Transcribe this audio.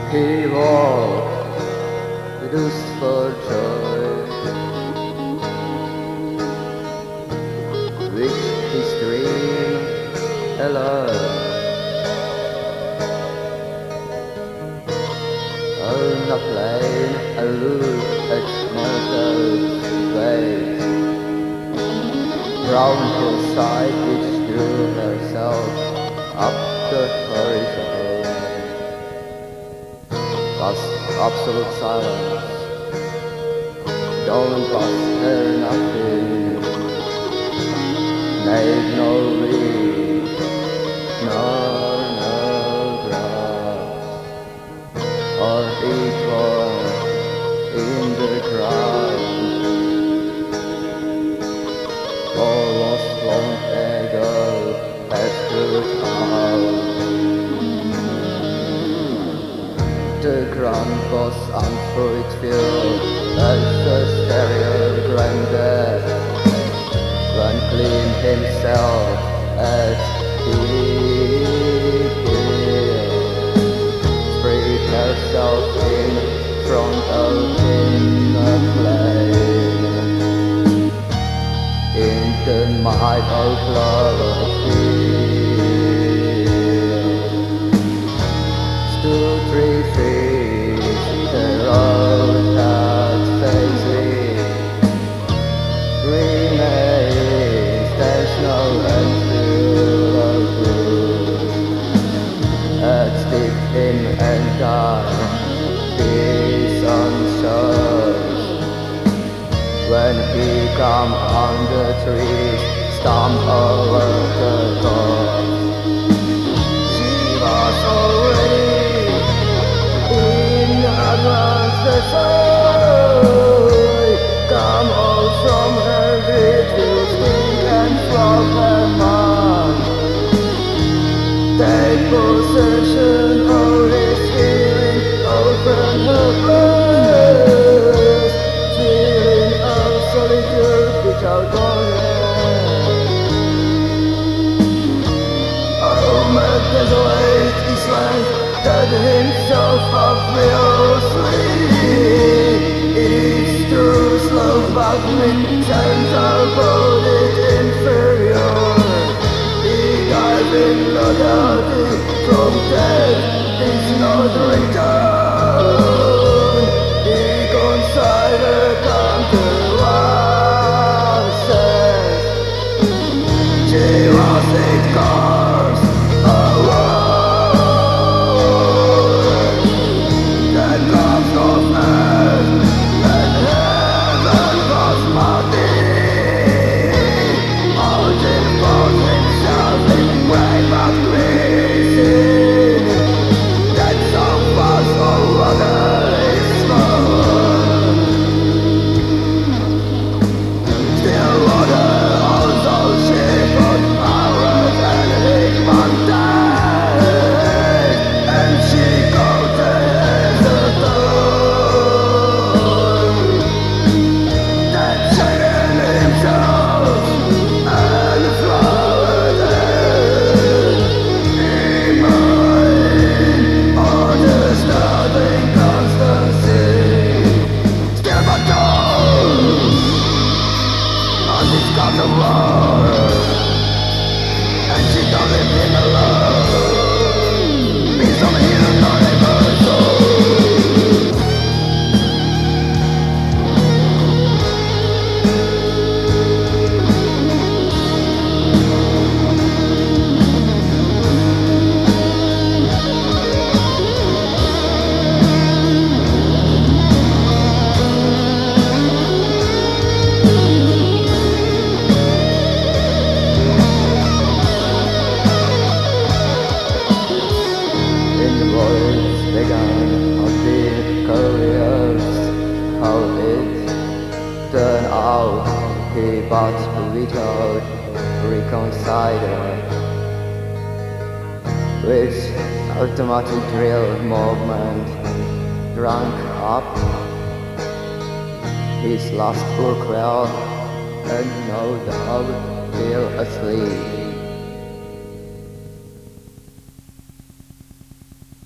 He walked reduced for joy, which his dream alone. On a plane, I look at mountains waves, round hillside which drew herself up the horizon. Vast absolute silence, don't pass her nothing, made no leaf, nor no grass, or equal in the ground. All was long ago, as good out. The ground was unfruitful as the stereo granddad, when clean himself as he killed, spread herself in front of him a flame, in the might of Cloverfield. Stood 3 feet, the road that faces remains, there's no end of good. Let's dip him and die, his sun shows. When he come on the trees, stomp over the corpse. She was already across the soil, come out from her grateful stink and from her mind. Take possession of his feeling, open her breast, feeling of solitude without borders. Oh, my desolate is land, that himself of it is true, slow buckling, times are voted inferior. The diving loyalty from death is not return. The consider come to one sense. She was its course, turn out, he but without reconciler, with automatic drill movement, drunk up his last urquell, and no doubt still asleep.